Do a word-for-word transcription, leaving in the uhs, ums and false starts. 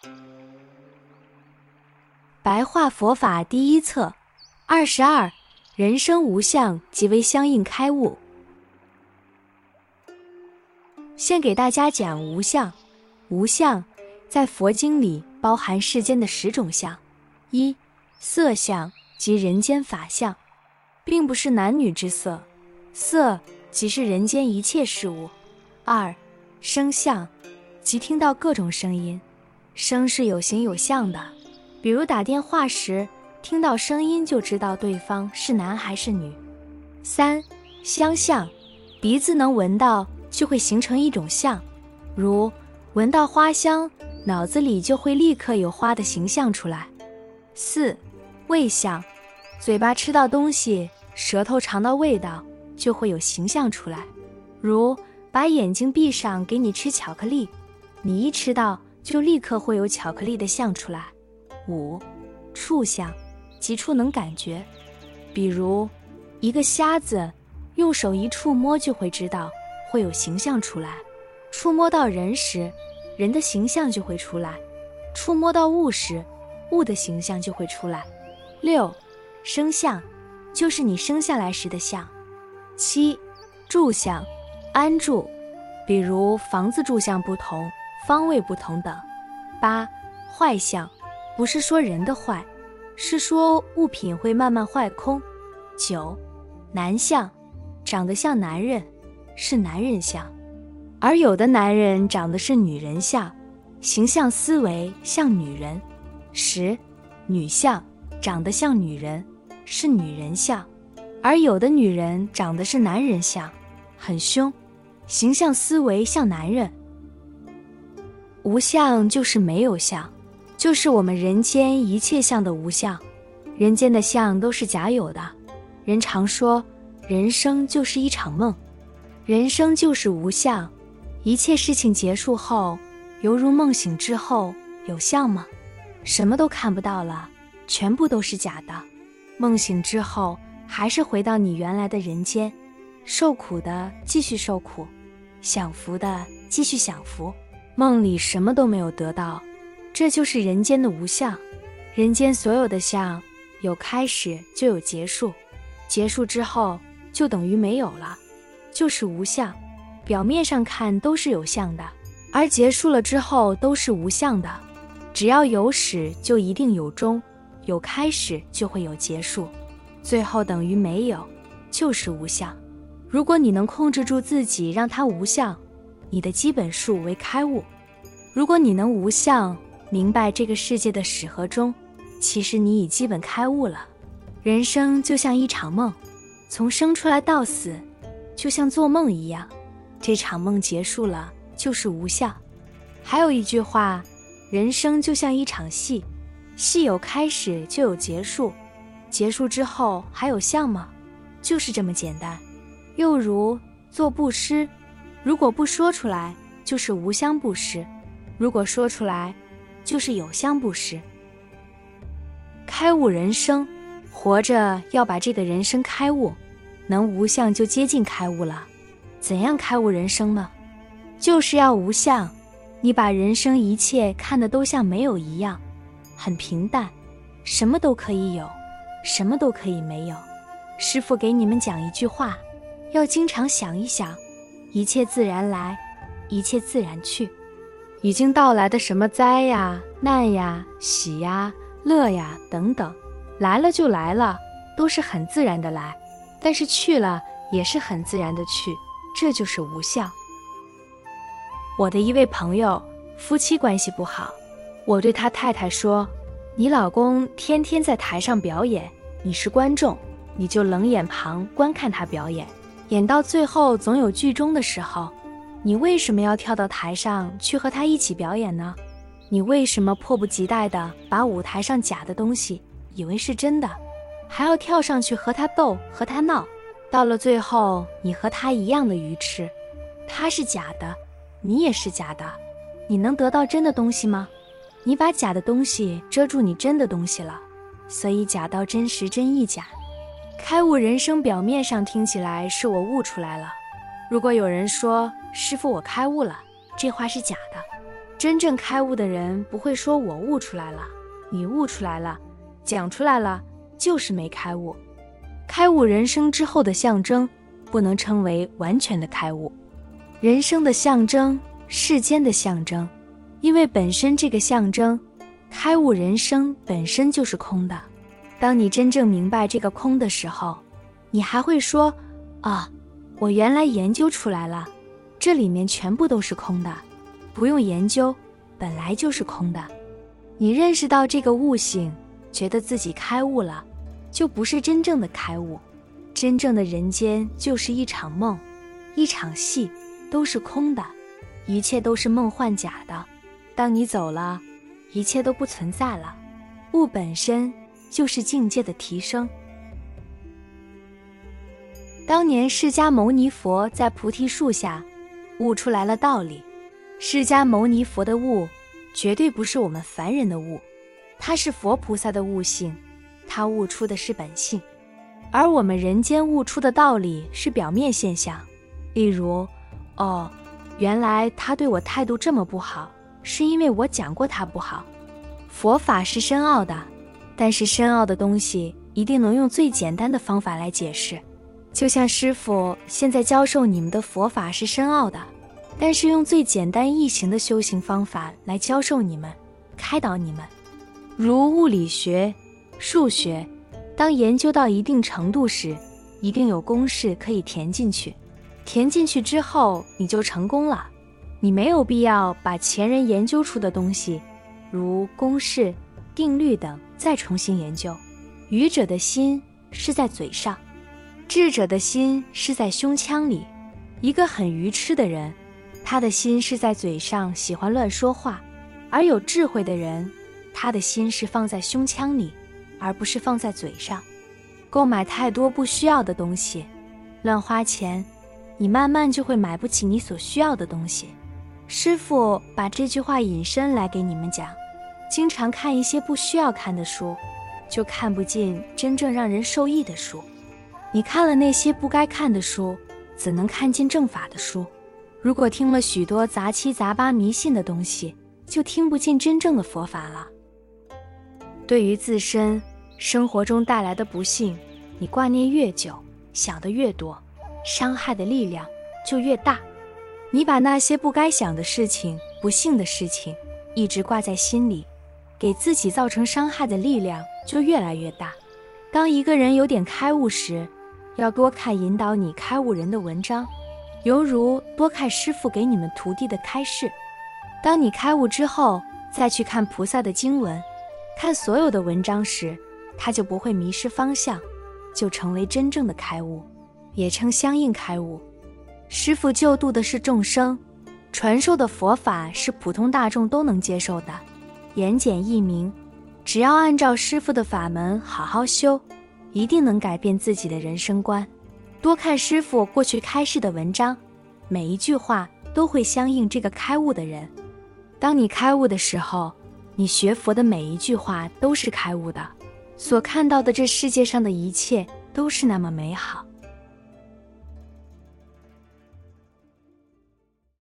白话佛法第一册二十二，人生无相即为相应开悟。先给大家讲无相。无相在佛经里包含世间的十种相：一、色相即人间法相，并不是男女之色，色即是人间一切事物。二、声相即听到各种声音，声是有形有相的，比如打电话时听到声音就知道对方是男还是女。三、香相，鼻子能闻到就会形成一种相，如闻到花香，脑子里就会立刻有花的形象出来。四、味相，嘴巴吃到东西，舌头尝到味道，就会有形象出来，如把眼睛闭上给你吃巧克力，你一吃到就立刻会有巧克力的相出来。五、触相，即触能感觉，比如一个瞎子用手一触摸就会知道，会有形象出来。触摸到人时，人的形象就会出来；触摸到物时，物的形象就会出来。六、生相，就是你生下来时的相。七、住相，安住，比如房子住相不同，方位不同等。八、坏相，不是说人的坏，是说物品会慢慢坏空。九、男相，长得像男人，是男人相，而有的男人长得是女人相，形象思维像女人。十、女相，长得像女人，是女人相，而有的女人长得是男人相，很凶，形象思维像男人。无相就是没有相，就是我们人间一切相的无相。人间的相都是假有的，人常说人生就是一场梦，人生就是无相。一切事情结束后，犹如梦醒之后，有相吗？什么都看不到了，全部都是假的。梦醒之后，还是回到你原来的人间，受苦的继续受苦，享福的继续享福。梦里什么都没有得到，这就是人间的无相。人间所有的相，有开始就有结束，结束之后就等于没有了，就是无相。表面上看都是有相的，而结束了之后都是无相的。只要有始就一定有终，有开始就会有结束，最后等于没有，就是无相。如果你能控制住自己让它无相，你的基本数为开悟。如果你能无相，明白这个世界的始和终，其实你已基本开悟了。人生就像一场梦，从生出来到死就像做梦一样，这场梦结束了就是无相。还有一句话，人生就像一场戏，戏有开始就有结束，结束之后还有相吗？就是这么简单。又如做布施，如果不说出来就是无相布施，如果说出来就是有相布施。开悟人生，活着要把这个人生开悟，能无相就接近开悟了。怎样开悟人生呢？就是要无相，你把人生一切看得都像没有一样，很平淡，什么都可以有，什么都可以没有。师父给你们讲一句话，要经常想一想，一切自然来，一切自然去。已经到来的什么灾呀、难呀、喜呀、乐呀等等，来了就来了，都是很自然的来，但是去了也是很自然的去，这就是无相。我的一位朋友，夫妻关系不好，我对他太太说，你老公天天在台上表演，你是观众，你就冷眼旁观看他表演，演到最后总有剧终的时候，你为什么要跳到台上去和他一起表演呢？你为什么迫不及待地把舞台上假的东西以为是真的，还要跳上去和他斗和他闹？到了最后，你和他一样的愚痴，他是假的，你也是假的，你能得到真的东西吗？你把假的东西遮住你真的东西了，所以假到真实真亦假。开悟人生表面上听起来是我悟出来了，如果有人说师父我开悟了，这话是假的， 真正开悟的人不会说我悟出来了，你悟出来了，讲出来了，就是没开悟。开悟人生之后的象征，不能称为完全的开悟。人生的象征，世间的象征，因为本身这个象征，开悟人生本身就是空的。当你真正明白这个空的时候，你还会说，啊，我原来研究出来了，这里面全部都是空的，不用研究，本来就是空的。你认识到这个悟性，觉得自己开悟了，就不是真正的开悟。真正的人间就是一场梦，一场戏，都是空的，一切都是梦幻假的。当你走了，一切都不存在了。悟本身就是境界的提升。当年释迦牟尼佛在菩提树下悟出来了道理。释迦牟尼佛的悟绝对不是我们凡人的悟，他是佛菩萨的悟性，他悟出的是本性。而我们人间悟出的道理是表面现象，例如，哦，原来他对我态度这么不好，是因为我讲过他不好。佛法是深奥的，但是深奥的东西一定能用最简单的方法来解释。就像师父现在教授你们的佛法是深奥的，但是用最简单易行的修行方法来教授你们，开导你们。如物理学、数学，当研究到一定程度时，一定有公式可以填进去，填进去之后你就成功了。你没有必要把前人研究出的东西，如公式、定律等再重新研究。愚者的心是在嘴上，智者的心是在胸腔里。一个很愚痴的人，他的心是在嘴上，喜欢乱说话；而有智慧的人，他的心是放在胸腔里，而不是放在嘴上。购买太多不需要的东西，乱花钱，你慢慢就会买不起你所需要的东西。师父把这句话引申来给你们讲，经常看一些不需要看的书，就看不进真正让人受益的书。你看了那些不该看的书，怎能看进正法的书？如果听了许多杂七杂八迷信的东西，就听不进真正的佛法了。对于自身生活中带来的不幸，你挂念越久，想得越多，伤害的力量就越大。你把那些不该想的事情、不幸的事情一直挂在心里，给自己造成伤害的力量就越来越大。当一个人有点开悟时，要多看引导你开悟人的文章，犹如多看师父给你们徒弟的开示。当你开悟之后，再去看菩萨的经文，看所有的文章时，他就不会迷失方向，就成为真正的开悟，也称相应开悟。师父救度的是众生，传授的佛法是普通大众都能接受的，言简意明，只要按照师父的法门好好修，一定能改变自己的人生观。多看师父过去开示的文章，每一句话都会相应这个开悟的人。当你开悟的时候，你学佛的每一句话都是开悟的，所看到的这世界上的一切都是那么美好。